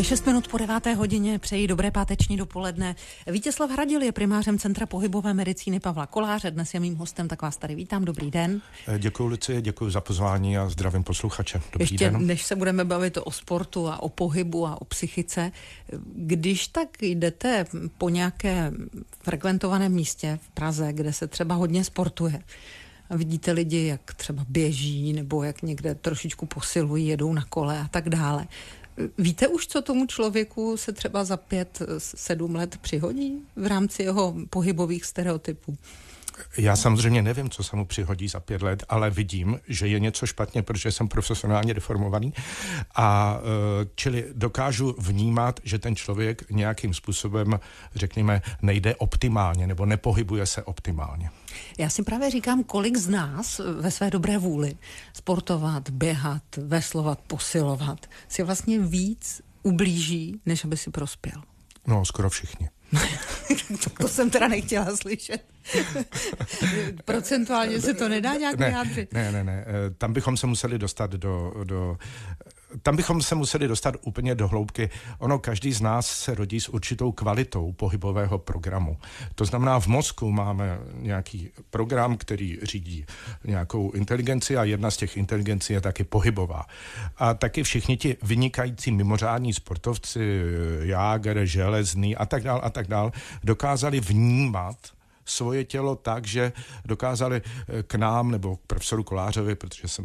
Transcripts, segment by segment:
Je 6 minut po 9. hodině, přeji dobré páteční dopoledne. Vítězslav Hradil je primářem Centra pohybové medicíny Pavla Koláře, dnes je mým hostem, tak vás tady vítám, dobrý den. Děkuji, Lucie, děkuji za pozvání a zdravím posluchače. Dobrý den. Než se budeme bavit o sportu a o pohybu a o psychice, když tak jdete po nějaké frekventovaném místě v Praze, kde se třeba hodně sportuje, a vidíte lidi, jak třeba běží, nebo jak někde trošičku posilují, jedou na kole a tak dále. Víte už, co tomu člověku se třeba za 5-7 let přihodí v rámci jeho pohybových stereotypů? Já samozřejmě nevím, co se mu přihodí za 5 let, ale vidím, že je něco špatně, protože jsem profesionálně deformovaný a čili dokážu vnímat, že ten člověk nějakým způsobem, řekněme, nejde optimálně nebo nepohybuje se optimálně. Já si právě říkám, kolik z nás ve své dobré vůli sportovat, běhat, veslovat, posilovat si vlastně víc ublíží, než aby si prospěl. No, skoro všichni. To jsem teda nechtěla slyšet. Procentuálně se to nedá nějak vyjádřit? Ne. Tam bychom se museli dostat tam bychom se museli dostat úplně do hloubky. Ono, každý z nás se rodí s určitou kvalitou pohybového programu. To znamená, v mozku máme nějaký program, který řídí nějakou inteligenci a jedna z těch inteligencí je taky pohybová. A taky všichni ti vynikající mimořádní sportovci, Jágr, Železný a tak dál, dokázali vnímat svoje tělo tak, že dokázali k nám, nebo k profesoru Kolářovi, protože jsem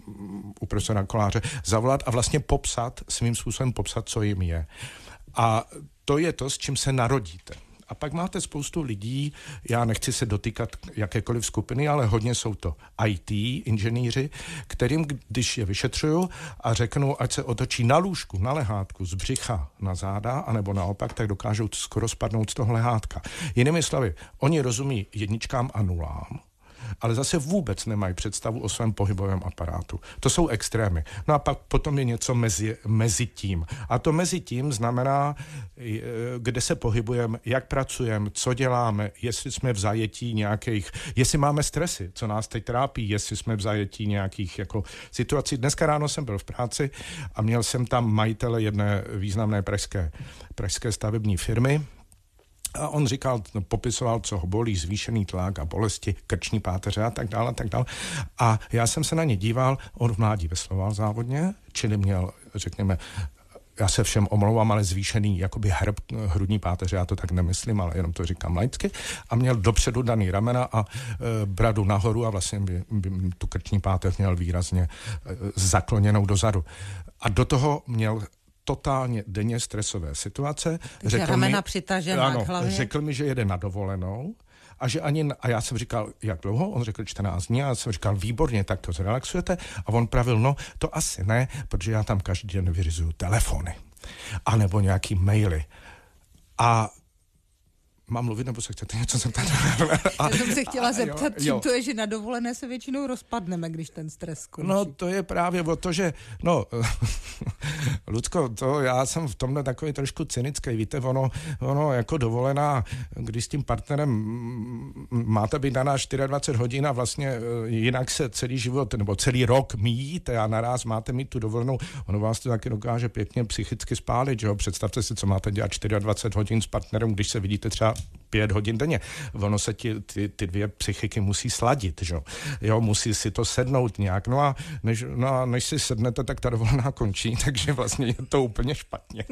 u profesora Koláře, zavolat a vlastně svým způsobem popsat, co jim je. A to je to, s čím se narodíte. A pak máte spoustu lidí, já nechci se dotýkat jakékoliv skupiny, ale hodně jsou to IT inženýři, kterým, když je vyšetřuju a řeknu, ať se otočí na lůžku, na lehátku, z břicha na záda, anebo naopak, tak dokážou skoro spadnout z toho lehátka. Jinými slovy, oni rozumí jedničkám a nulám, ale zase vůbec nemají představu o svém pohybovém aparátu. To jsou extrémy. No a pak potom je něco mezi tím. A to mezi tím znamená, kde se pohybujeme, jak pracujeme, co děláme, jestli jsme v zajetí nějakých, jestli máme stresy, co nás teď trápí, jestli jsme v zajetí nějakých jako situací. Dneska ráno jsem byl v práci a měl jsem tam majitele jedné významné pražské stavební firmy. A on popisoval, co ho bolí, zvýšený tlak a bolesti, krční páteře a tak dále. A já jsem se na ně díval, on v mládí vesloval závodně, čili měl, řekněme, já se všem omlouvám, ale zvýšený jakoby hrudní páteře, já to tak nemyslím, ale jenom to říkám laicky, a měl dopředu daný ramena a bradu nahoru a vlastně by tu krční páteř měl výrazně zakloněnou dozadu. A do toho měl totálně denně stresové situace. Ramena přitažená k hlavě. Řekl mi, že jede na dovolenou a já jsem říkal, jak dlouho? On řekl 14 dní a já jsem říkal, výborně, tak to zrelaxujete. A on pravil, no to asi ne, protože já tam každý den vyřizuju telefony a nebo nějaký maily. A mám mluvit, nebo se chcete něco zeptat? Já jsem se chtěla zeptat, čím to je, že na dovolené se většinou rozpadneme, když ten stres skončí. No to je právě o to, že Lucko, já jsem v tomhle takový trošku cynický, víte, ono jako dovolená, když s tím partnerem máte být daná 24 hodin a vlastně jinak se celý život, nebo celý rok míjíte a naraz máte mít tu dovolenou, ono vás to taky dokáže pěkně psychicky spálit, že jo, představte si, co máte dělat 24 hodin s partnerem, když se vidíte třeba 5 hodin denně. Ono se ty dvě psychiky musí sladit, že jo, musí si to sednout nějak, no a než si sednete, tak ta dovolená končí, takže vlastně je to úplně špatně.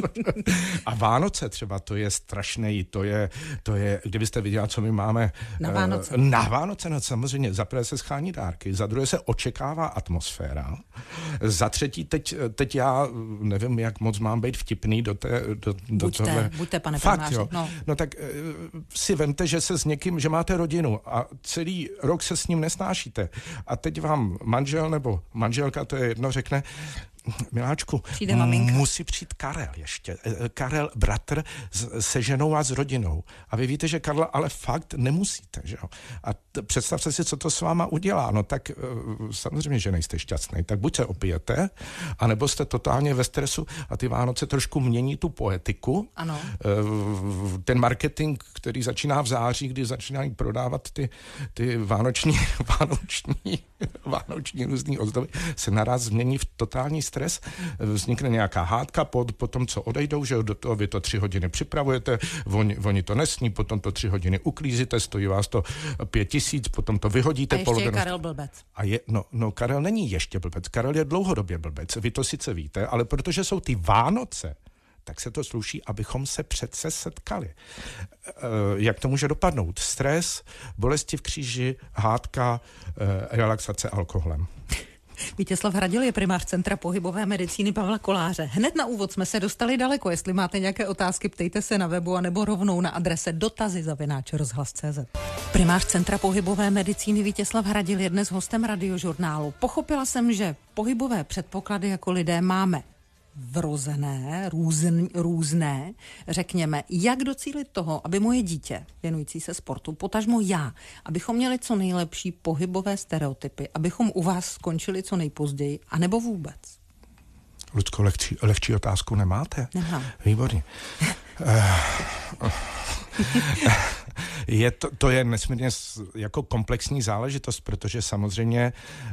A Vánoce třeba, to je strašný, to je, kdybyste viděla, co my máme na Vánoce. Na Vánoce, no samozřejmě, za prvé se schání dárky, za druhé se očekává atmosféra, za třetí, teď já nevím, jak moc mám být vtipný do tohle. Buďte, pane primáři. No. No tak si vemte, že se s někým, že máte rodinu a celý rok se s ním nesnášíte a teď vám manžel nebo manželka, to je jedno, řekne, miláčku, musí přijít Karel ještě. Karel, bratr se ženou a s rodinou. A vy víte, že Karla ale fakt nemusíte, že jo. A představte si, co to s váma udělá. No tak samozřejmě, že nejste šťastný. Tak buď se opijete, anebo jste totálně ve stresu a ty Vánoce trošku mění tu poetiku. Ano. Ten marketing, který začíná v září, kdy začínají prodávat ty vánoční různý ozdoby, se naraz změní v totální stres. stres, vznikne nějaká hádka, potom co odejdou, že do toho vy to 3 hodiny připravujete, oni to nesní, potom to 3 hodiny uklízíte, stojí vás to 5 000, potom to vyhodíte. A ještě je Karel blbec. No Karel není ještě blbec, Karel je dlouhodobě blbec, vy to sice víte, ale protože jsou ty Vánoce, tak se to sluší, abychom se přece setkali. Jak to může dopadnout? Stres, bolesti v kříži, hádka, relaxace alkoholem. Vítězslav Hradil je primář Centra pohybové medicíny Pavla Koláře. Hned na úvod jsme se dostali daleko. Jestli máte nějaké otázky, ptejte se na webu anebo rovnou na adrese dotazy@rozhlas.cz. Primář Centra pohybové medicíny Vítězslav Hradil je dnes hostem Radiožurnálu. Pochopila jsem, že pohybové předpoklady jako lidé máme vrozené, různé, řekněme, jak docílit toho, aby moje dítě, věnující se sportu, potažmo já, abychom měli co nejlepší pohybové stereotypy, abychom u vás skončili co nejpozději, anebo vůbec? Lucko, lehčí otázku nemáte? Nemám. Výborně. To je nesmírně jako komplexní záležitost, protože samozřejmě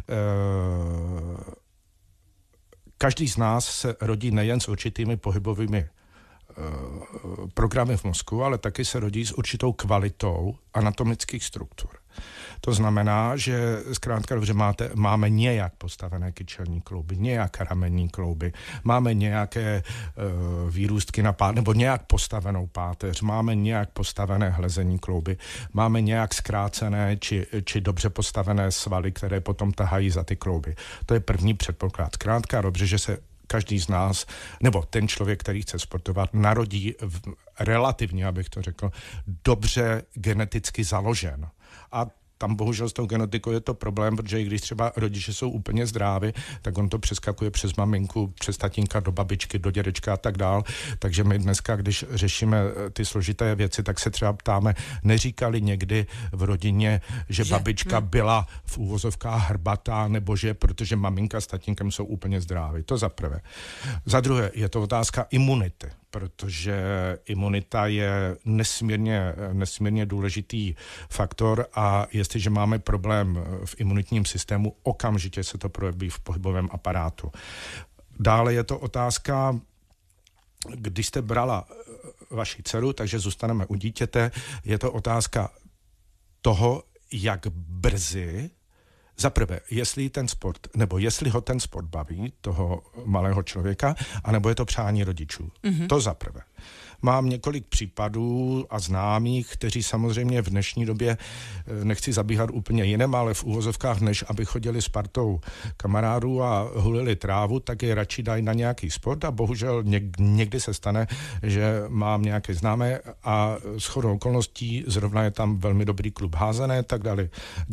každý z nás se rodí nejen s určitými pohybovými programy v mozku, ale taky se rodí s určitou kvalitou anatomických struktur. To znamená, že zkrátka dobře máme nějak postavené kyčelní klouby, nějak ramenní klouby, máme nějaké výrůstky na páteř, nebo nějak postavenou páteř, máme nějak postavené hlezení klouby, máme nějak zkrácené či dobře postavené svaly, které potom tahají za ty klouby. To je první předpoklad. Zkrátka dobře, že se každý z nás, nebo ten člověk, který chce sportovat, narodí relativně, abych to řekl, dobře geneticky založen. A tam bohužel s tou genetikou je to problém, protože i když třeba rodiče jsou úplně zdraví, tak on to přeskakuje přes maminku, přes tatínka do babičky, do dědečka a tak dál. Takže my dneska, když řešíme ty složité věci, tak se třeba ptáme, neříkali někdy v rodině, že babička byla v úvozovkách hrbatá, nebo že protože maminka s tatínkem jsou úplně zdraví. To za prvé. Za druhé je to otázka imunity, protože imunita je nesmírně důležitý faktor a jestliže máme problém v imunitním systému, okamžitě se to projeví v pohybovém aparátu. Dále je to otázka, když jste brala vaši dceru, takže zůstaneme u dítěte, je to otázka toho, jak brzy, za prvé, jestli ho ten sport baví, toho malého člověka, anebo je to přání rodičů. Mm-hmm. To za prvé. Mám několik případů a známých, kteří samozřejmě v dnešní době, nechci zabíhat úplně jiném, ale v úvozovkách, než aby chodili s partou kamarádů a hulili trávu, tak je radši dají na nějaký sport a bohužel někdy se stane, že mám nějaké známé a shodou okolností zrovna je tam velmi dobrý klub házené, tak dali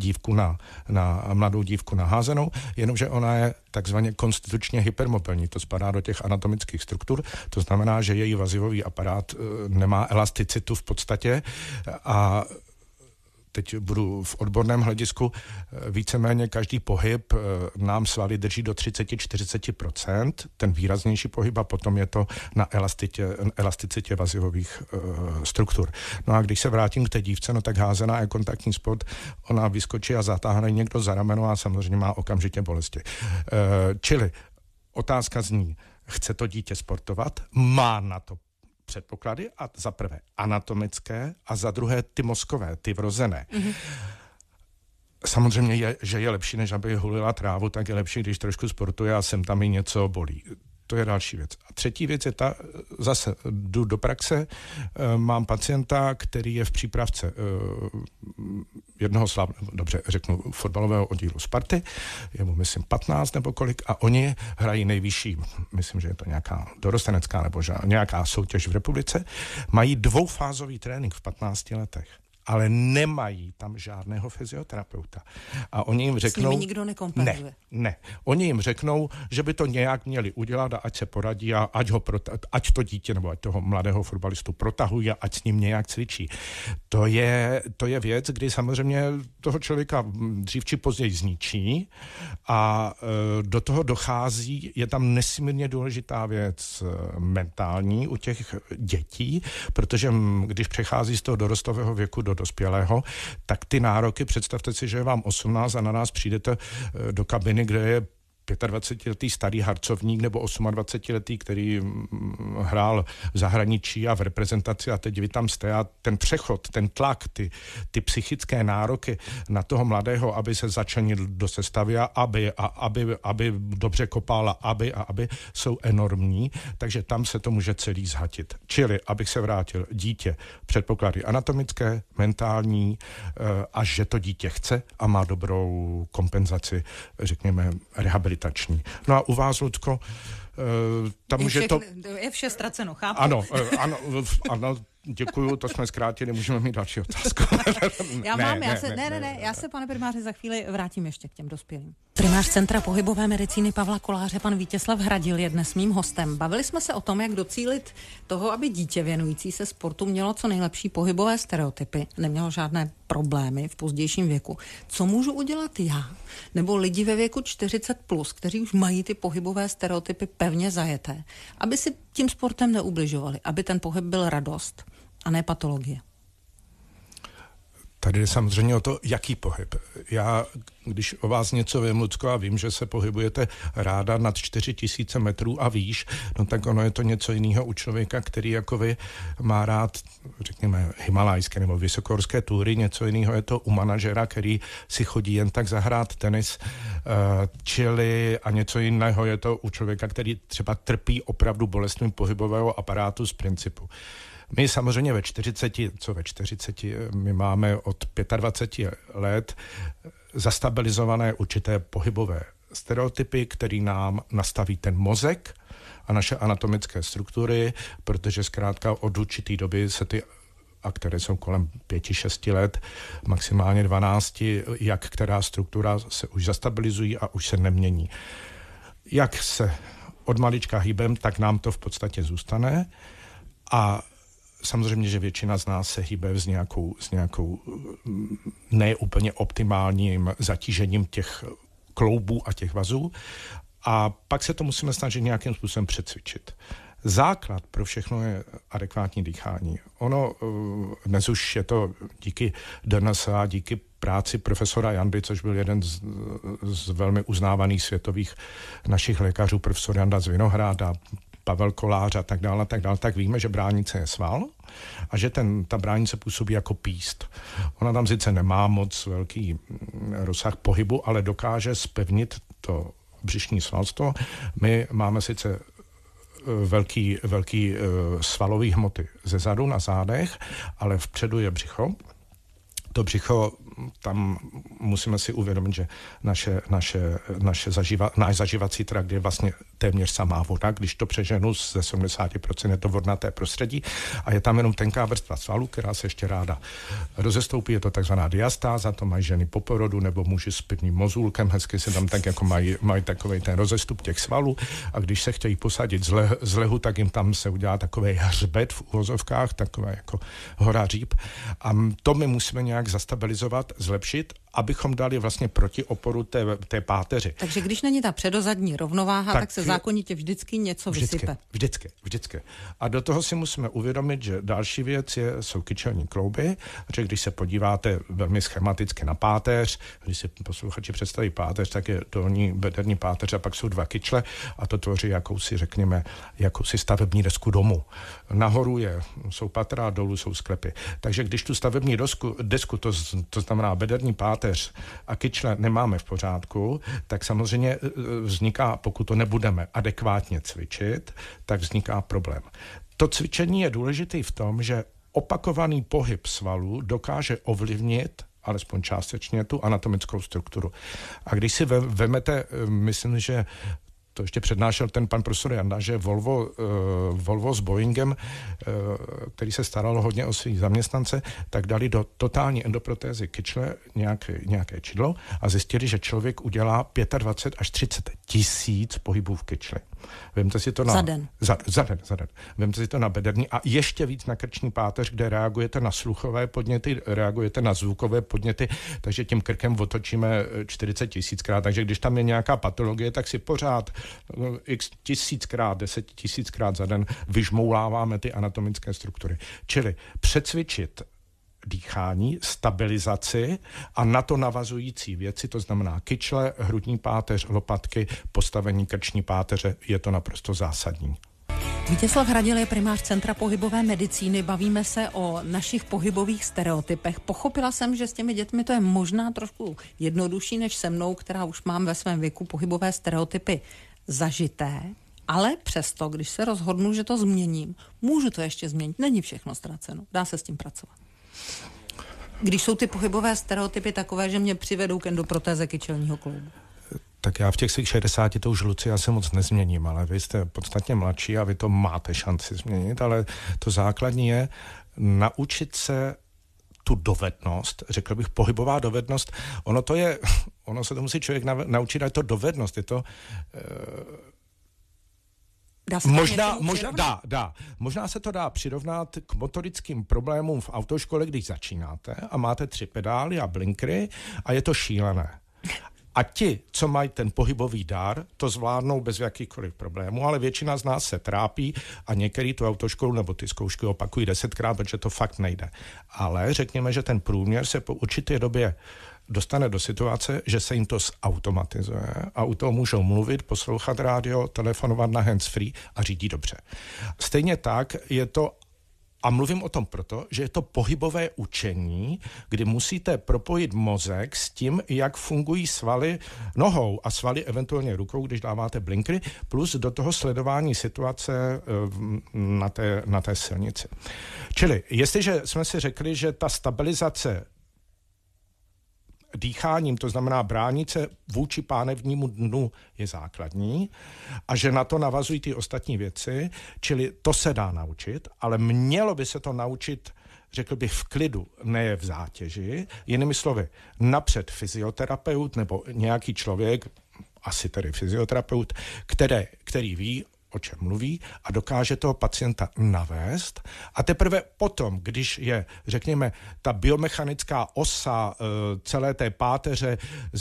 mladou dívku na házenou, jenomže ona je takzvaně konstitučně hypermobilní, to spadá do těch anatomických struktur, to znamená, že její vazivový aparát nemá elasticitu v podstatě a teď budu v odborném hledisku, víceméně každý pohyb nám svaly drží do 30-40%, ten výraznější pohyb a potom je to na elasticitě vazivových struktur. No a když se vrátím k té dívce, no tak házená je kontaktní sport, ona vyskočí a zatáhne někdo za rameno a samozřejmě má okamžitě bolesti. Čili otázka zní, chce to dítě sportovat, má na to předpoklady a za prvé anatomické a za druhé ty mozkové, ty vrozené. Mm-hmm. Samozřejmě, že je lepší, než aby hulila trávu, tak je lepší, když trošku sportuje a sem tam i něco bolí. To je další věc. A třetí věc je ta, zase jdu do praxe, mám pacienta, který je v přípravce jednoho fotbalového oddílu Sparty, je mu myslím 15 nebo kolik a oni hrají nejvyšší, myslím, že je to nějaká dorostenecká nebo nějaká soutěž v republice, mají dvoufázový trénink v 15 letech. Ale nemají tam žádného fyzioterapeuta. A oni jim řeknou... S nimi nikdo nekompenzuje. Ne. Oni jim řeknou, že by to nějak měli udělat a ať se poradí a ať to dítě nebo ať toho mladého fotbalistu protahují a ať s ním nějak cvičí. To je věc, kdy samozřejmě toho člověka dřív či později zničí a do toho dochází, je tam nesmírně důležitá věc mentální u těch dětí, protože když přechází z toho dorostového věku do dospělého, tak ty nároky, představte si, že je vám 18 a na nás přijdete do kabiny, kde je 25letý starý harcovník nebo 28letý, který hrál v zahraničí a v reprezentaci a teď vy tam jste a ten přechod, ten tlak, ty psychické nároky na toho mladého, aby se začlenil do sestavy a aby dobře kopal a aby jsou enormní, takže tam se to může celý zhatit. Čili, abych se vrátil, dítě, předpoklady anatomické, mentální, až že to dítě chce a má dobrou kompenzaci, řekněme, rehabilitační. No a u vás, Lucko, tam může to... Je vše ztraceno, chápu? Ano, děkuju, to jsme zkrátili, můžeme mít další otázku. Já se, pane primáři, za chvíli vrátím ještě k těm dospělým. Primář Centra pohybové medicíny Pavla Koláře, pan Vítězslav Hradil, je dnes mým hostem. Bavili jsme se o tom, jak docílit toho, aby dítě věnující se sportu mělo co nejlepší pohybové stereotypy, nemělo žádné problémy v pozdějším věku. Co můžu udělat já? Nebo lidi ve věku 40+, kteří už mají ty pohybové stereotypy pevně zajeté, aby si tím sportem neubližovali, aby ten pohyb byl radost a ne patologie. Tady je samozřejmě o to, jaký pohyb. Já, když o vás něco vím, Lucko, a vím, že se pohybujete ráda nad 4000 metrů a výš, no tak ono je to něco jiného u člověka, který jako vy má rád, řekněme, himalajské nebo vysokohorské túry, něco jiného je to u manažera, který si chodí jen tak zahrát tenis, čili a něco jiného je to u člověka, který třeba trpí opravdu bolestmi pohybového aparátu z principu. My samozřejmě ve 40, my máme od 25 let zastabilizované určité pohybové stereotypy, který nám nastaví ten mozek a naše anatomické struktury, protože zkrátka od určitý doby se ty, a které jsou kolem 5-6 let, maximálně 12, jak která struktura se už zastabilizují a už se nemění. Jak se od malička hýbem, tak nám to v podstatě zůstane a samozřejmě, že většina z nás se hýbe s nějakou neúplně optimálním zatížením těch kloubů a těch vazů a pak se to musíme snažit nějakým způsobem přecvičit. Základ pro všechno je adekvátní dýchání. Ono, dnes už je to díky DNSA, díky práci profesora Jandy, což byl jeden z velmi uznávaných světových našich lékařů, profesor Janda z Vinohrada, Pavel Kolář a tak dále, tak víme, že bránice je sval a že ta bránice působí jako píst. Ona tam sice nemá moc velký rozsah pohybu, ale dokáže zpevnit to břišní svalstvo. My máme sice velký svalový hmoty ze zadu na zádech, ale vpředu je břicho. To břicho, tam musíme si uvědomit, že náš zažívací trakt je vlastně téměř samá voda, když to přeženu ze 70% je to vodnaté prostředí a je tam jenom tenká vrstva svalů, která se ještě ráda rozestoupí, je to takzvaná diastáza, to mají ženy po porodu nebo muži s pivním mozůlkem, hezky se tam tak jako mají takovej ten rozestup těch svalů a když se chtějí posadit z lehu, tak jim tam se udělá takový hřbet v uvozovkách, takové jako hora říp a to my musíme nějak zastabilizovat, zlepšit, abychom dali vlastně protioporu té páteři. Takže když není ta předozadní rovnováha, tak se zákonitě vždycky něco vysype. Vždycky. A do toho si musíme uvědomit, že další věc jsou kyčelní klouby, že když se podíváte velmi schematicky na páteř, když si posluchači představí páteř, tak je dolní bederní páteř a pak jsou dva kyčle a to tvoří jakousi stavební desku domu. Nahoru jsou patra a dolů jsou sklepy. Takže když tu stavební desku, to znamená bederní páteř a kyčle nemáme v pořádku, tak samozřejmě vzniká, pokud to nebudeme adekvátně cvičit, tak vzniká problém. To cvičení je důležité v tom, že opakovaný pohyb svalů dokáže ovlivnit alespoň částečně tu anatomickou strukturu. A když si vemete, myslím, že to ještě přednášel ten pan profesor Janda, že Volvo s Boeingem, který se staralo hodně o svých zaměstnance, tak dali do totální endoprotézy kyčle nějaké čidlo a zjistili, že člověk udělá 25 až 30 tisíc pohybů v kyčli. Vemte si to za den. Za den. Vemte si to na bederní a ještě víc na krční páteř, kde reagujete na sluchové podněty, reagujete na zvukové podněty, takže tím krkem otočíme 40 000krát. Takže když tam je nějaká patologie, tak si pořád x 1000krát, 10 000krát za den vyžmouláváme ty anatomické struktury. Čili přecvičit dýchání, stabilizaci a na to navazující věci, to znamená kyčle, hrudní páteř, lopatky, postavení krční páteře, je to naprosto zásadní. Vítězslav Hradil je primář Centra pohybové medicíny. Bavíme se o našich pohybových stereotypech. Pochopila jsem, že s těmi dětmi to je možná trošku jednodušší než se mnou, která už mám ve svém věku pohybové stereotypy zažité, ale přesto, když se rozhodnu, že to změním, můžu to ještě změnit. Není všechno ztraceno. Dá se s tím pracovat. Když jsou ty pohybové stereotypy takové, že mě přivedou k endoprotéze kyčelního kloubu. Tak já v těch svých 60 to už, Luci, já se moc nezměním, ale vy jste podstatně mladší a vy to máte šanci změnit, ale to základní je naučit se tu dovednost, řekl bych pohybová dovednost, ono se to musí člověk naučit, a je to dovednost, je to... Možná se to dá přirovnat k motorickým problémům v autoškole, když začínáte a máte 3 pedály a blinkry a je to šílené. A ti, co mají ten pohybový dar, to zvládnou bez jakýchkoliv problémů, ale většina z nás se trápí a některý tu autoškolu nebo ty zkoušky opakují 10krát, protože to fakt nejde. Ale řekněme, že ten průměr se po určité době dostane do situace, že se jim to zautomatizuje a u toho můžou mluvit, poslouchat rádio, telefonovat na handsfree a řídí dobře. Stejně tak je to, a mluvím o tom proto, že je to pohybové učení, kdy musíte propojit mozek s tím, jak fungují svaly nohou a svaly eventuálně rukou, když dáváte blinkry, plus do toho sledování situace na té silnici. Čili, jestliže jsme si řekli, že ta stabilizace dýcháním, to znamená bránit se vůči pánevnímu dnu, je základní a že na to navazují ty ostatní věci, čili to se dá naučit, ale mělo by se to naučit, řekl bych, v klidu, ne v zátěži. Jinými slovy, napřed fyzioterapeut nebo nějaký člověk, asi tedy fyzioterapeut, který ví, o čem mluví a dokáže toho pacienta navést a teprve potom, když je, řekněme, ta biomechanická osa celé té páteře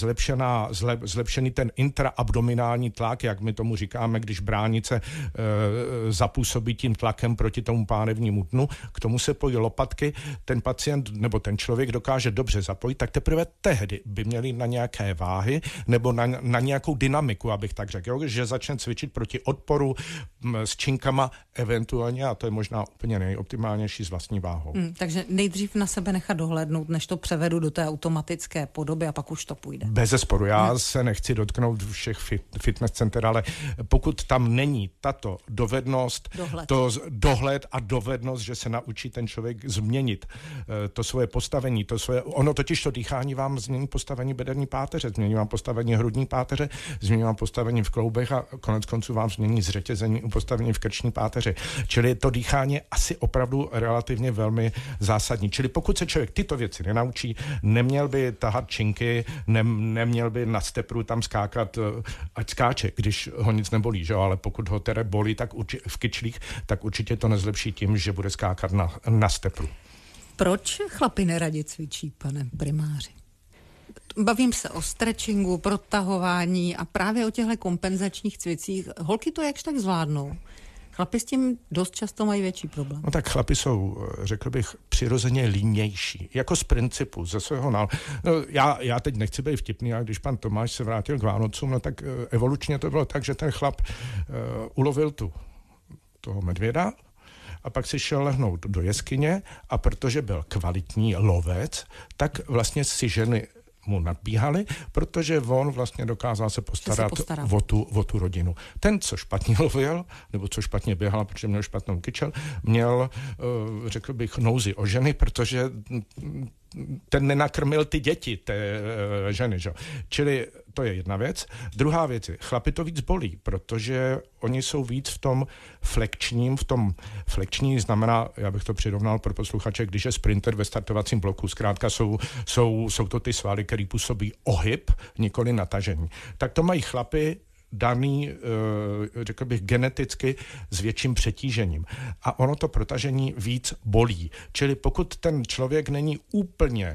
zlepšený ten intraabdominální tlak, jak my tomu říkáme, když bránice zapůsobí tím tlakem proti tomu pánevnímu dnu, k tomu se pojí lopatky, ten pacient nebo ten člověk dokáže dobře zapojit, tak teprve tehdy by měli na nějaké váhy nebo na nějakou dynamiku, abych tak řekl, že začne cvičit proti odporu, s činkama eventuálně, a to je možná úplně nejoptimálnější s vlastní váhou. Takže nejdřív na sebe nechat dohlédnout, než to převedu do té automatické podoby a pak už to půjde. Bezesporu, já se nechci dotknout všech fitness center, ale pokud tam není tato dovednost, dohled a dovednost, že se naučí ten člověk změnit to svoje postavení, ono totiž to dýchání vám změní postavení bederní páteře, změní vám postavení hrudní páteře, změní vám postavení v kloubech a konec konců vám změní zřetězení u postavení v krční páteři. Čili to dýchání je asi opravdu relativně velmi zásadní. Čili pokud se člověk tyto věci nenaučí, neměl by tahat činky, neměl by na stepru tam skákat, ať skáče, když ho nic nebolí, že? Ale pokud ho teda bolí tak v kyčlích, tak určitě to nezlepší tím, že bude skákat na stepru. Proč chlapi neradi cvičí, pane primáři? Bavím se o stretchingu, protahování a právě o těchto kompenzačních cvicích. Holky to jakž tak zvládnou. Chlapi s tím dost často mají větší problém. No tak chlapi jsou, řekl bych, přirozeně línější. Jako z principu, ze svého já teď nechci být vtipný, a když pan Tomáš se vrátil k Vánocům, no tak evolučně to bylo tak, že ten chlap ulovil toho medvěda a pak si šel lehnout do jeskyně a protože byl kvalitní lovec, tak vlastně si ženy mu nadbíhali, protože on vlastně dokázal se postarat o tu rodinu. Ten, co špatně lovil, nebo co špatně běhal, protože měl špatnou kyčel, měl, řekl bych, nouzi o ženy, protože ten nenakrmil ty děti, té ženy. Že? Čili to je jedna věc. Druhá věc je, chlapi to víc bolí, protože oni jsou víc v tom flekční znamená, já bych to přirovnal pro posluchače, když je sprinter ve startovacím bloku, zkrátka jsou to ty svaly, které působí ohyb, nikoli natažení. Tak to mají chlapi daný, řekl bych, geneticky s větším přetížením. A ono to protažení víc bolí. Čili pokud ten člověk není úplně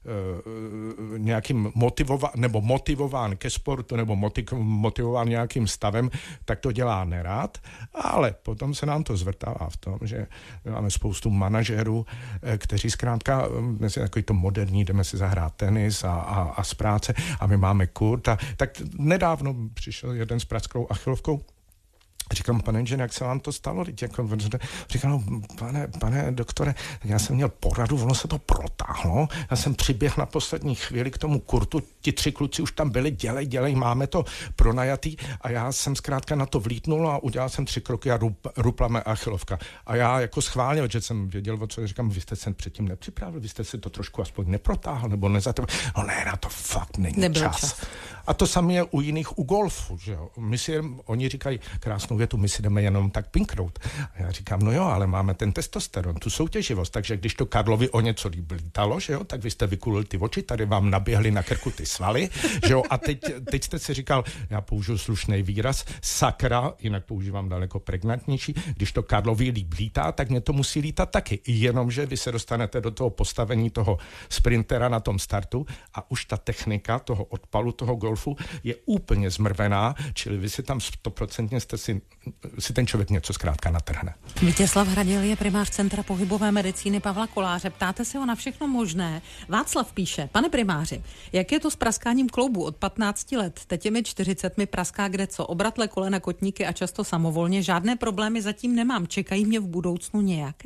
nějakým motivován ke sportu nebo motivován nějakým stavem, tak to dělá nerad, ale potom se nám to zvrtává v tom, že máme spoustu manažerů, kteří zkrátka, dnes je takový to moderní, jdeme si zahrát tenis a z práce a my máme kurt. Tak nedávno přišel jeden s prackou achilovkou. Říkám, pane inženýr, jak se vám to stalo? Říkám, pane doktore, já jsem měl poradu, ono se to protáhlo, já jsem přiběhl na poslední chvíli k tomu kurtu, ti 3 kluci už tam byli, dělej, máme to pronajatý a já jsem zkrátka na to vlítnul a udělal jsem 3 kroky a rupla mé achilovka. A já jako schválně, že jsem věděl, o co říkám, vy jste se předtím nepřipravil, vy jste si to trošku aspoň neprotáhl, nebo nezatrval. No ne, na to fakt není čas. A to samé je u jiných, u golfu, že jo. Oni říkají krásnou větu, my si jdeme jenom tak pinknout. A já říkám, no jo, ale máme ten testosteron, tu soutěživost, takže když to Karlovi o něco líp lítalo, že jo, tak vy jste vykulili ty oči, tady vám naběhly na krku ty svaly, že jo, a teď jste si říkal, já použiju slušný výraz, sakra, jinak používám daleko pregnantnější, když to Karlovi líp lítá, tak mě to musí lítat taky, jenomže vy se dostanete do toho postavení toho sprintera na tom startu a už ta technika toho odpalu, toho golfu je úplně zmrvená, čili vy si tam 100% jste si ten člověk něco zkrátka natrhne. Vítězslav Hradil je primář Centra pohybové medicíny Pavla Koláře. Ptáte se ho na všechno možné. Václav píše, pane primáři, jak je to s praskáním kloubů od 15 let? Teď je mi 40, mi praská kde co? Obratle, kolena, kotníky a často samovolně. Žádné problémy zatím nemám. Čekají mě v budoucnu nějaké?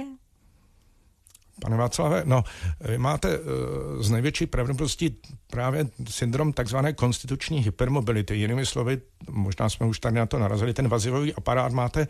Pane Václave, no, vy máte z největší pravděpodobností právě syndrom takzvané konstituční hypermobility. Jinými slovy, možná jsme už tady na to narazili, ten vazivový aparát máte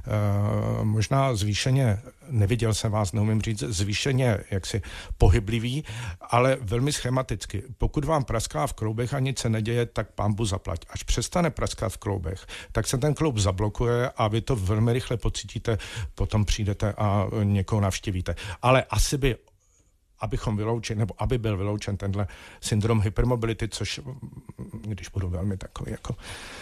možná zvýšeně, neviděl jsem vás, neumím říct, zvýšeně jaksi pohyblivý, ale velmi schematicky. Pokud vám praská v kloubech a nic se neděje, tak pánbu zaplať. Až přestane praskat v kloubech, tak se ten kloub zablokuje a vy to velmi rychle pocítíte, potom přijdete a někoho navštívíte. Ale asi abychom vyloučili, nebo aby byl vyloučen tenhle syndrom hypermobility, což, když budu velmi takový jako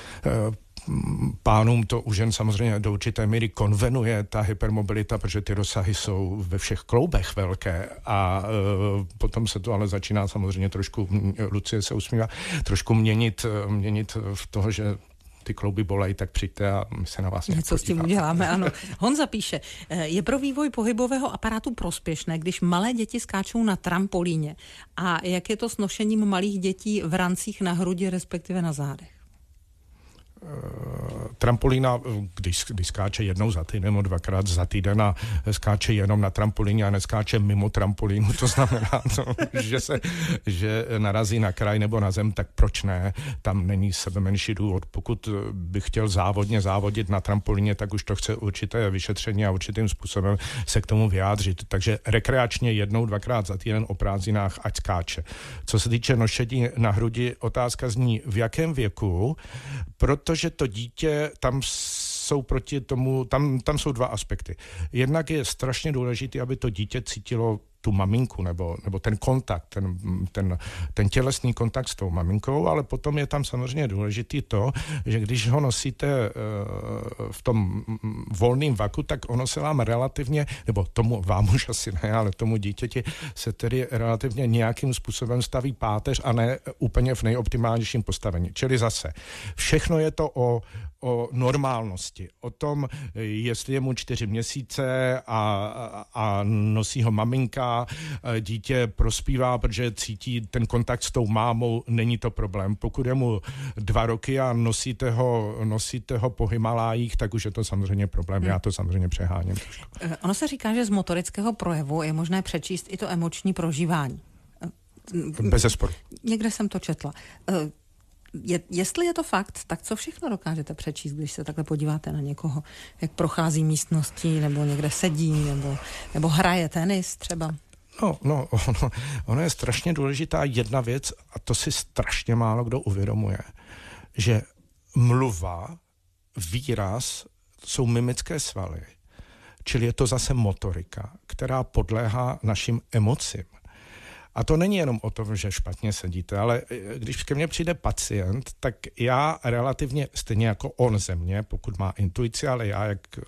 pánům to u žen samozřejmě do určité míry konvenuje ta hypermobilita, protože ty rozsahy jsou ve všech kloubech velké a potom se to ale začíná samozřejmě trošku, Lucie se usmívá, trošku měnit v toho, že ty klouby bolej, tak přijďte a my se na vás něco s tím uděláme, ano. Honza píše, je pro vývoj pohybového aparátu prospěšné, když malé děti skáčou na trampolíně. A jak je to s nošením malých dětí v rancích na hrudi, respektive na zádech? Trampolína, když skáče jednou za týden nebo 2krát za týden a skáče jenom na trampolíně a neskáče mimo trampolínu, to znamená, že narazí na kraj nebo na zem, tak proč ne? Tam není sebe menší důvod. Pokud bych chtěl závodit na trampolíně, tak už to chce určité vyšetření a určitým způsobem se k tomu vyjádřit. Takže rekreačně 1-2krát za týden o prázdninách ať skáče. Co se týče nošení na hrudi, otázka zní, v jakém věku, protože to dítě, tam jsou proti tomu, tam jsou 2 aspekty. Jednak je strašně důležité, aby to dítě cítilo tu maminku, nebo ten kontakt, ten tělesný kontakt s tou maminkou, ale potom je tam samozřejmě důležitý to, že když ho nosíte v tom volném vaku, tak ono se vám relativně, nebo tomu vám už asi ne, ale tomu dítěti se tedy relativně nějakým způsobem staví páteř a ne úplně v nejoptimálnějším postavení. Čili zase, všechno je to o normálnosti, o tom, jestli je mu 4 měsíce a nosí ho maminka, dítě prospívá, protože cítí ten kontakt s tou mámou, není to problém. Pokud je mu 2 roky a nosíte ho po Himalájích, tak už je to samozřejmě problém. Já to samozřejmě přeháním. Ono se říká, že z motorického projevu je možné přečíst i to emoční prožívání. Bezesporu. Někde jsem to četla. Jestli je to fakt, tak co všechno dokážete přečíst, když se takhle podíváte na někoho, jak prochází místností, nebo někde sedí, nebo hraje tenis třeba? No, ono je strašně důležitá jedna věc a to si strašně málo kdo uvědomuje, že mluva, výraz jsou mimické svaly, čili je to zase motorika, která podléhá našim emocím. A to není jenom o tom, že špatně sedíte, ale když ke mně přijde pacient, tak já relativně, stejně jako on ze mě, pokud má intuici, ale já, jak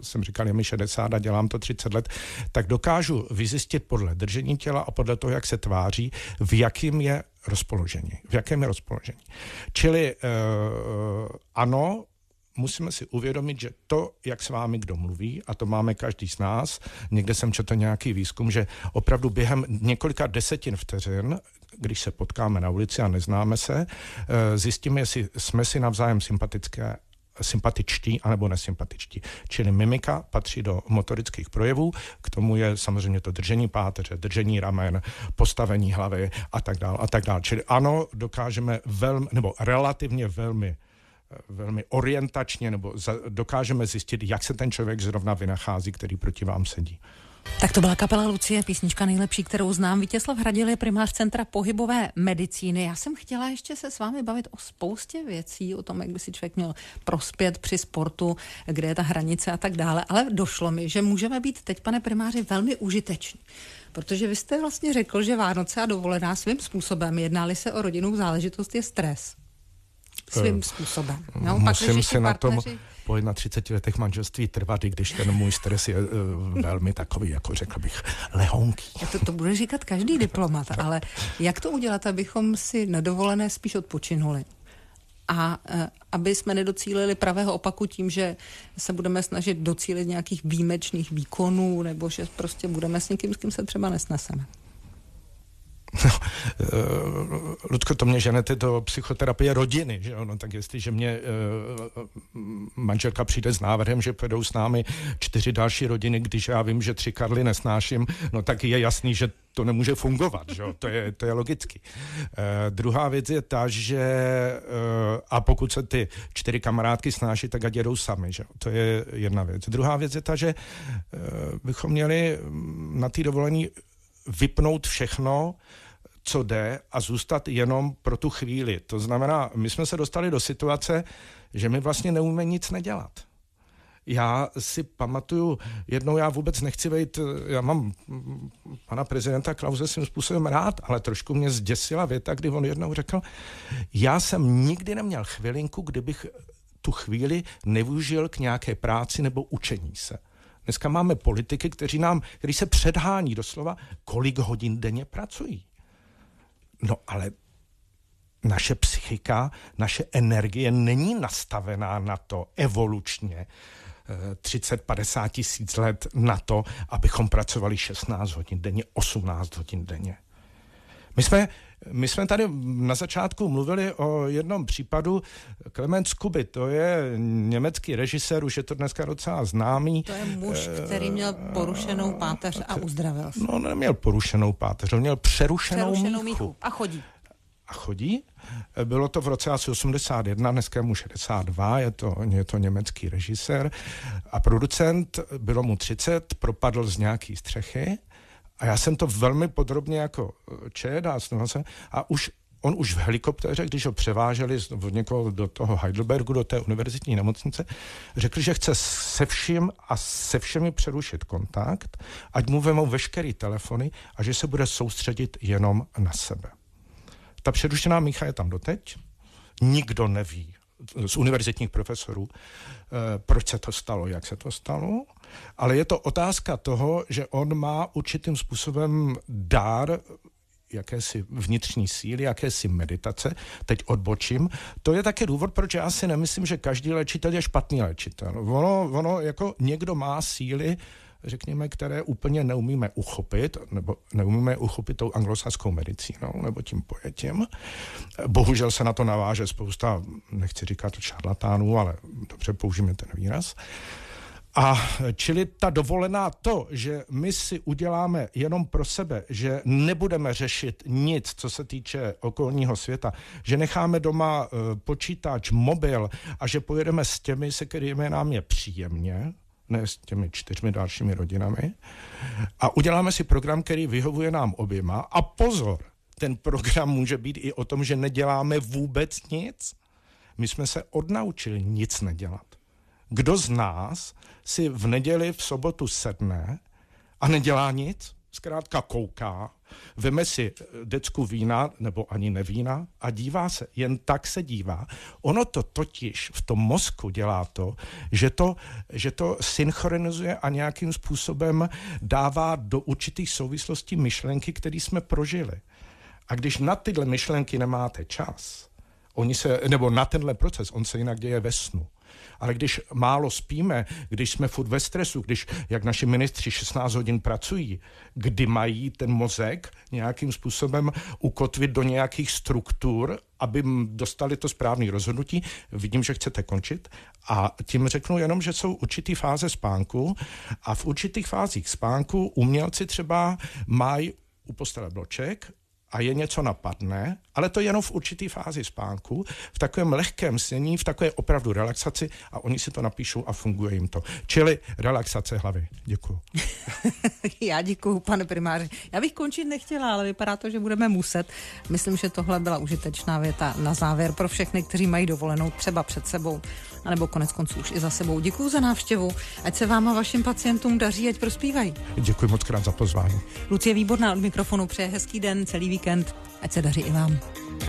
jsem říkal, je mi 60 a dělám to 30 let, tak dokážu vyzjistit podle držení těla a podle toho, jak se tváří, v jakém je rozpoložení. Čili ano, musíme si uvědomit, že to, jak s vámi kdo mluví, a to máme každý z nás, někde jsem četl nějaký výzkum, že opravdu během několika desetin vteřin, když se potkáme na ulici a neznáme se, zjistíme, jestli jsme si navzájem sympatičtí anebo nesympatičtí. Čili mimika patří do motorických projevů, k tomu je samozřejmě to držení páteře, držení ramen, postavení hlavy a tak dále. Čili ano, dokážeme relativně velmi orientačně, nebo dokážeme zjistit, jak se ten člověk zrovna vynachází, který proti vám sedí. Tak to byla kapela Lucie, písnička nejlepší, kterou znám. Vítězslav Hradil je primář Centra pohybové medicíny. Já jsem chtěla ještě se s vámi bavit o spoustě věcí, o tom, jak by si člověk měl prospět při sportu, kde je ta hranice a tak dále, ale došlo mi, že můžeme být teď, pane primáři, velmi užiteční. Protože vy jste vlastně řekl, že Vánoce a dovolená svým způsobem, jednali se o rodinnou záležitost, je stres. Svým způsobem. No, musím si na tom po 31 letech manželství trvat, i když ten můj stres je velmi takový, jako řekl bych, lehonký. To bude říkat každý diplomat, ale jak to udělat, abychom si na dovolené spíš odpočinuli? A aby jsme nedocílili pravého opaku tím, že se budeme snažit docílit nějakých výjimečných výkonů, nebo že prostě budeme s někým, s kým se třeba nesneseme. Ludko, to mě ženete do psychoterapie rodiny, že ono, tak jestliže mě manželka přijde s návrhem, že půjdou s námi 4 další rodiny, když já vím, že 3 Karly nesnáším, no tak je jasný, že to nemůže fungovat, že? To je logicky. Druhá věc je ta, že a pokud se ty 4 kamarádky snáší, tak ať jedou sami, že? To je jedna věc. Druhá věc je ta, že bychom měli na té dovolení vypnout všechno, co jde, a zůstat jenom pro tu chvíli. To znamená, my jsme se dostali do situace, že my vlastně neumíme nic nedělat. Já si pamatuju, jednou já vůbec nechci vejít, já mám pana prezidenta Klause svým způsobem rád, ale trošku mě zděsila věta, kdy on jednou řekl, já jsem nikdy neměl chvilinku, kdybych tu chvíli nevyužil k nějaké práci nebo učení se. Dneska máme politiky, kteří se předhání doslova, kolik hodin denně pracují. No ale naše psychika, naše energie není nastavená na to evolučně 30-50 tisíc let na to, abychom pracovali 16 hodin denně, 18 hodin denně. My jsme tady na začátku mluvili o jednom případu, Klemens Kuby, to je německý režisér, už je to dneska docela známý. To je muž, který měl porušenou páteř a uzdravil se. No, neměl porušenou páteř, on měl přerušenou míchu. A chodí. Bylo to v roce asi 81, dneska je mu 62, je to německý režisér a producent, bylo mu 30, propadl z nějaký střechy. A já jsem to velmi podrobně jako čet a on už v helikoptéře, když ho převáželi od někoho do toho Heidelbergu, do té univerzitní nemocnice, řekl, že chce se všemi přerušit kontakt, ať mu vemou veškerý telefony a že se bude soustředit jenom na sebe. Ta přerušená mícha je tam doteď, nikdo neví z univerzitních profesorů, proč se to stalo, jak se to stalo, ale je to otázka toho, že on má určitým způsobem dár jakési vnitřní síly, jakési meditace, teď odbočím. To je taky důvod, proč já si nemyslím, že každý léčitel je špatný léčitel. Ono jako někdo má síly, řekněme, které úplně neumíme uchopit, nebo neumíme uchopit tou anglosaskou medicínou, nebo tím pojetím. Bohužel se na to naváže spousta, nechci říkat šarlatánů, ale dobře, použijeme ten výraz. A čili ta dovolená to, že my si uděláme jenom pro sebe, že nebudeme řešit nic, co se týče okolního světa, že necháme doma počítač, mobil a že pojedeme s těmi, se kterými nám je příjemně, ne s těmi 4 dalšími rodinami, a uděláme si program, který vyhovuje nám oběma. A pozor, ten program může být i o tom, že neděláme vůbec nic. My jsme se odnaučili nic nedělat. Kdo z nás si v neděli, v sobotu sedne a nedělá nic? zkrátka kouká, veme si decku vína, nebo ani nevína a dívá se. Jen tak se dívá. Ono to totiž v tom mozku dělá to, že to synchronizuje a nějakým způsobem dává do určitých souvislostí myšlenky, které jsme prožili. A když na tyhle myšlenky nemáte čas, nebo na tenhle proces, on se jinak děje ve snu. Ale když málo spíme, když jsme furt ve stresu, když, jak naši ministři 16 hodin pracují, kdy mají ten mozek nějakým způsobem ukotvit do nějakých struktur, aby dostali to správné rozhodnutí, vidím, že chcete končit, a tím řeknu jenom, že jsou určitý fáze spánku a v určitých fázích spánku umělci třeba mají u postele bloček a je něco napadne, ale to jenom v určitý fázi spánku, v takovém lehkém snění, v takové opravdu relaxaci a oni si to napíšou a funguje jim to. Čili relaxace hlavy. Děkuju. Já děkuju, pane primáři. Já bych končit nechtěla, ale vypadá to, že budeme muset. Myslím, že tohle byla užitečná věta na závěr pro všechny, kteří mají dovolenou třeba před sebou, anebo konec konců už i za sebou. Děkuju za návštěvu, ať se vám a vašim pacientům daří, ať prospívají. Děkuji moc krát za pozvání. Lucie Výborná od mikrofonu přeje hezký den, celý víkend, ať se daří i vám.